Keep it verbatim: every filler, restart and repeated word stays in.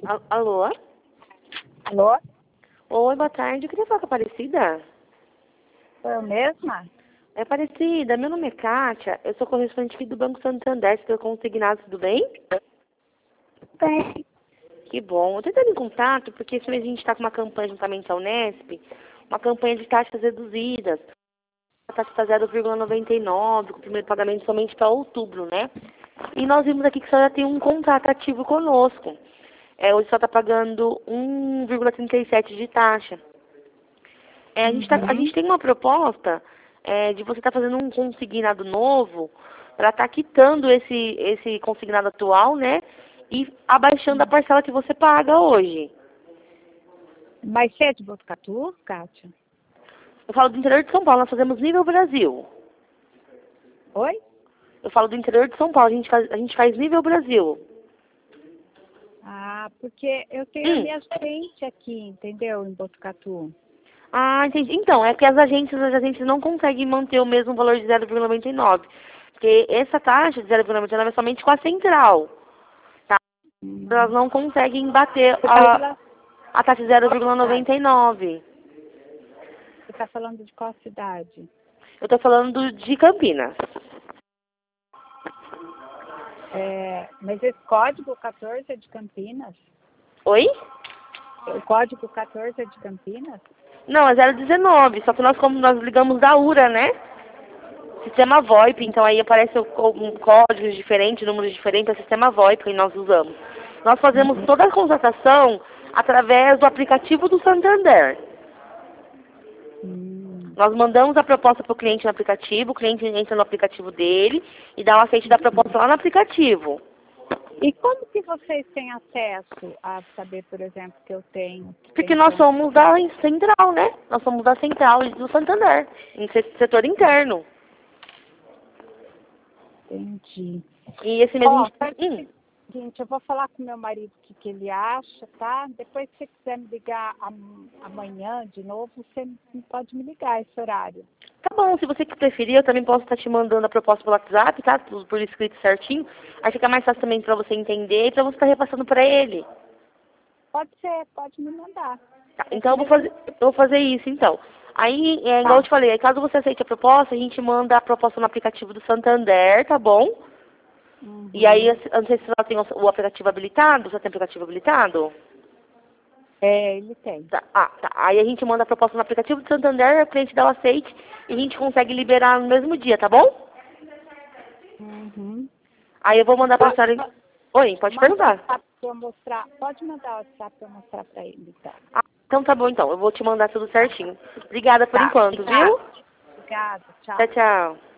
Al- Alô? Alô? Oi, boa tarde. Eu queria falar com a Aparecida. Sou eu mesma? É Aparecida, meu nome é Kátia. Eu sou correspondente aqui do Banco Santander. Você consignado, tudo bem? Tem. Que bom. Eu tô entrando em contato porque esse mês a gente está com uma campanha juntamente à Unesp, uma campanha de taxas reduzidas. A taxa está zero vírgula noventa e nove, com o primeiro pagamento somente para outubro, né? E nós vimos aqui que a senhora tem um contrato ativo conosco. É, hoje só está pagando um vírgula trinta e sete de taxa. É, a, gente tá- a Uhum. gente tem uma proposta é, de você estar fazendo um consignado novo para estar quitando esse, esse consignado atual, né? E abaixando a parcela que você paga hoje. Mas você é de Botucatu, Kátia? Eu falo do interior de São Paulo, nós fazemos nível Brasil. Oi? Eu falo do interior de São Paulo, a gente faz, a gente faz nível Brasil. Ah, porque eu tenho a Hum. minha gente aqui, entendeu? Em Botucatu. Ah, entendi. Então, é que as agências, as agências não conseguem manter o mesmo valor de zero vírgula noventa e nove. Porque essa taxa de zero vírgula noventa e nove é somente com a central. Tá? Hum. Elas não conseguem bater Você está a, falando, a taxa de zero vírgula noventa e nove. você tá falando de qual cidade? Eu tô falando de Campinas. É, mas esse código quatorze é de Campinas? Oi? O código quatorze é de Campinas? Não, é zero vírgula dezenove. Só que nós, como nós ligamos da U R A, né? Sistema VoIP, então aí aparece o có- um códigos diferentes, números diferentes, é o sistema VoIP que nós usamos. Nós fazemos toda a contratação através do aplicativo do Santander. Hum. Nós mandamos a proposta para o cliente no aplicativo, o cliente entra no aplicativo dele e dá o aceite da proposta lá no aplicativo. E como que vocês têm acesso a saber, por exemplo, que eu tenho? Porque nós Então, somos da central, né? Nós somos da central do Santander, em se- setor interno. entendi. E esse mesmo... Ó, faz o Hum. seguinte, eu vou falar com meu marido o que, que ele acha, tá? Depois, se você quiser me ligar am- amanhã de novo, você me- pode me ligar esse horário. Tá bom, se você preferir, eu também posso estar te mandando a proposta pelo WhatsApp, tá? Tudo por escrito certinho. Aí fica mais fácil também pra você entender e pra você estar repassando pra ele. Pode ser, pode me mandar. Tá, então eu vou fazer, eu vou fazer isso então. Aí, é, igual Tá. eu te falei, aí caso você aceite a proposta, a gente manda a proposta no aplicativo do Santander, tá bom? Uhum. E aí, eu não sei se você tem o o aplicativo habilitado, você tem o aplicativo habilitado? É, ele tem. Tá, ah, tá. Aí a gente manda a proposta no aplicativo do Santander, o cliente dá o aceite e a gente consegue liberar no mesmo dia, tá bom? Uhum. Aí eu vou mandar pra Pode, senhora... Oi, pode manda o perguntar. WhatsApp pra eu mostrar. Pode mandar o WhatsApp para eu mostrar para ele, então. Ah, então tá bom então, eu vou te mandar tudo certinho. Obrigada por Tá. enquanto, viu? Obrigada. Tchau. Tchau, tchau.